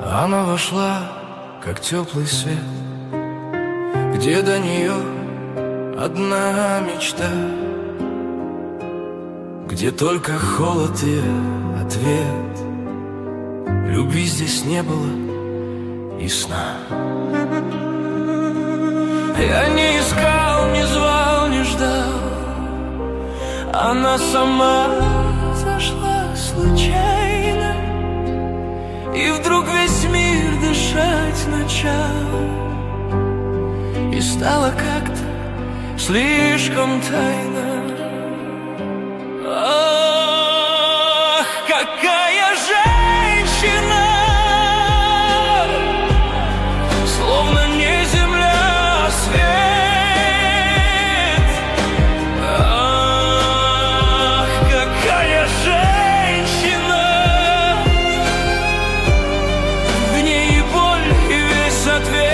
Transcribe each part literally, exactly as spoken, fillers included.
Она вошла, как теплый свет, где до нее одна мечта, где только холод и ответ. Любви здесь не было и сна. Я не искал, не звал, не ждал. Она сама зашла случайно, и вдруг весь мир дышать начал. И стало как-то слишком тайно. Ах, какая женщина! Словно не земля, а свет. Ах, какая женщина! В ней и боль, и весь ответ.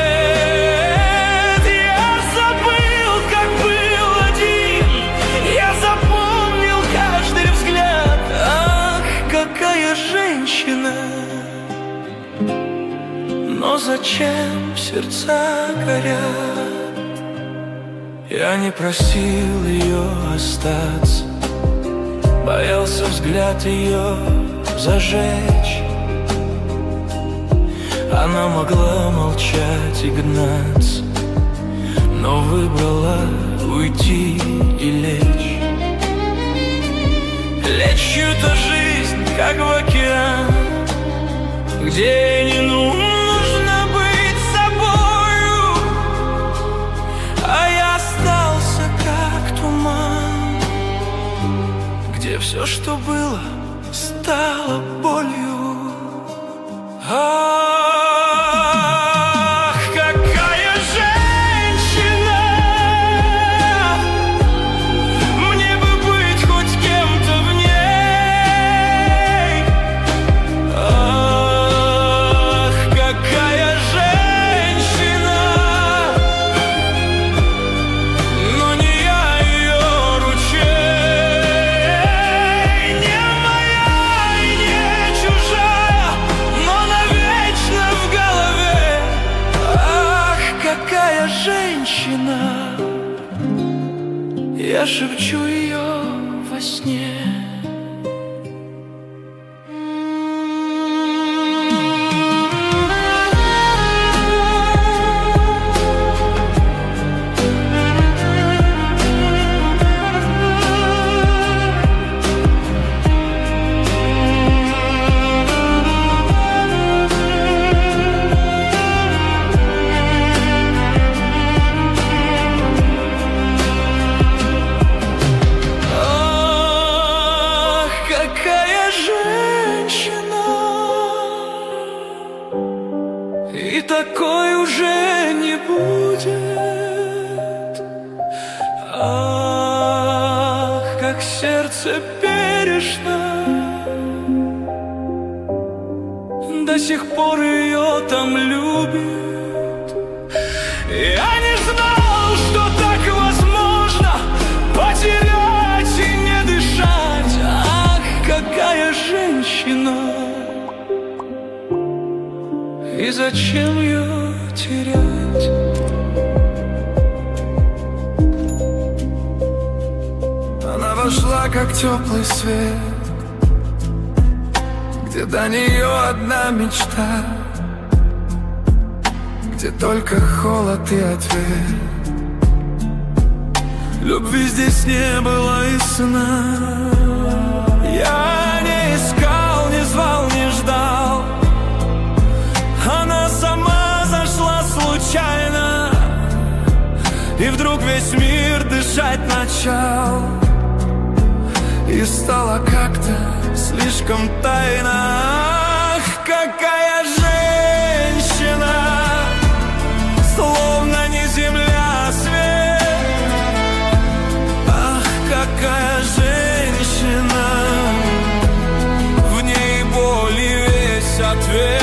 Но зачем сердца горят? Я не просил ее остаться, боялся взгляд ее зажечь. Она могла молчать и гнаться, но выбрала уйти и лечь. Лечь чью-то жизнь, как в океан, где не нужно быть собою, а я остался как туман, где все, что было, стало болью. Ах, какая женщина! Мне бы быть хоть кем-то в ней. Ах, какая женщина! Но не я ее ручей. Не моя и не чужая, но навечно в голове. Ах, какая женщина! Я шепчу ее во сне. И такой уже не будет. Ах, как сердце бережно, до сих пор ее там любит. Я не знал, что так возможно потерять и не дышать. Ах, какая женщина! И зачем ее терять? Она вошла, как теплый свет, где до нее одна мечта, где только холод и ответ. Любви здесь не было и сна. Я не искал, не звал, не ждал. Она сама зашла случайно, и вдруг весь мир дышать начал. И стало как-то слишком тайно. Ах, какая женщина! Словно не земля, а свет. Ах, какая женщина! В ней боль и весь ответ.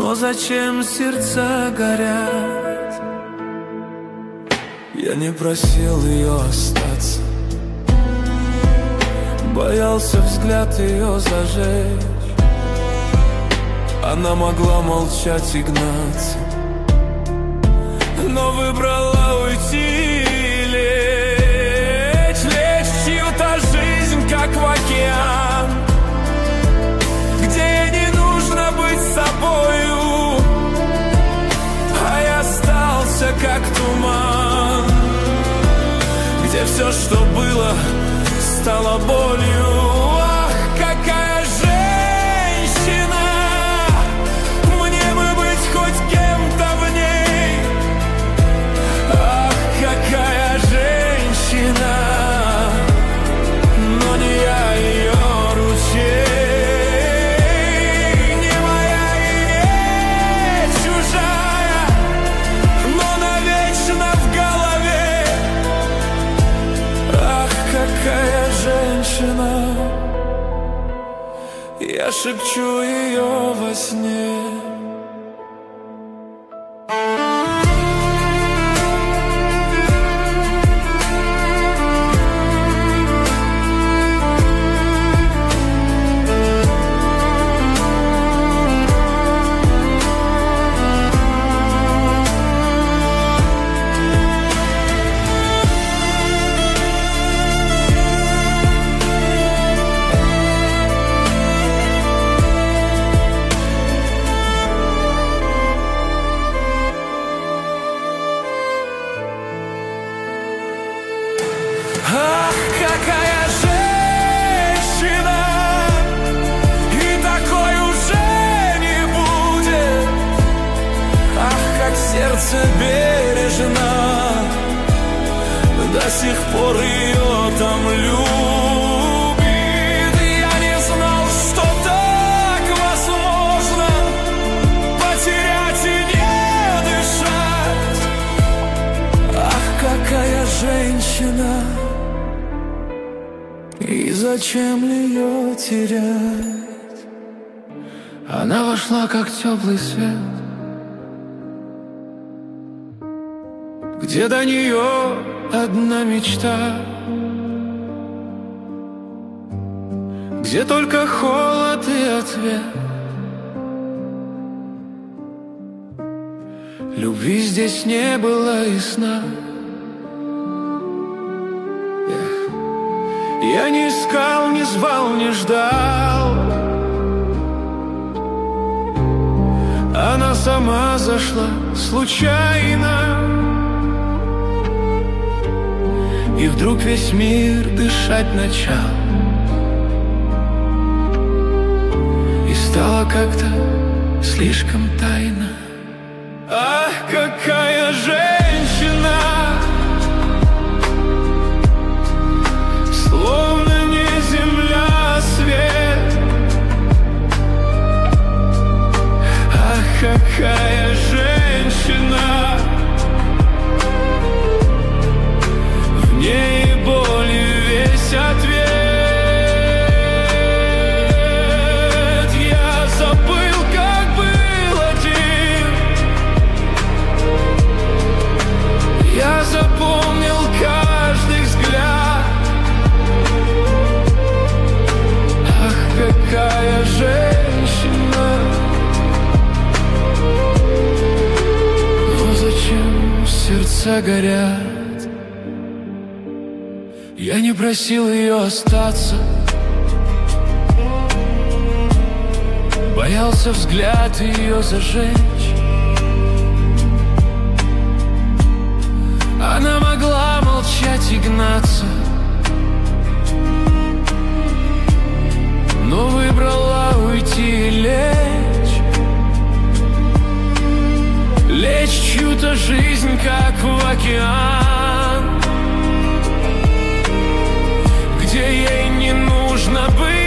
Но зачем сердца горят? Я не просил ее остаться, боялся взгляд ее зажечь. Она могла молчать и гнаться, но выбрала уйти и лечь. Лечь в чью-то жизнь, как в океан, где не нужно быть собою, а я остался как туман, где все, что было, стало болью. Ах, какая женщина, мне бы быть хоть кем-то в ней. Ах, какая женщина, но не я ее ручей. Не моя и не чужая, но навечно в голове. Ах, какая женщина, я шепчу ее во сне. Ах, какая женщина, и такой уже не будет. Ах, как сердце бережно, до сих пор ее там любит. Я не знал, что так возможно потерять и не дышать. Ах, какая женщина, и зачем ли ее терять? Она вошла, как теплый свет, где до нее одна мечта, где только холод и ответ. Любви здесь не было и сна. Я не искал, не звал, не ждал. Она сама зашла случайно, и вдруг весь мир дышать начал. И стало как-то слишком тайно. Ах, какая женщина, словно не земля, а свет. Ах, какая женщина, в ней боль и весь ответ. Я забыл, как был один, я запомнил каждый взгляд. Какая женщина, но зачем сердца горят? Я не просил ее остаться, боялся взгляд ее зажечь. Она могла молчать и гнаться, но выбрала уйти и лечь. Лечь в чью-то жизнь, как в океан, где ей не нужно быть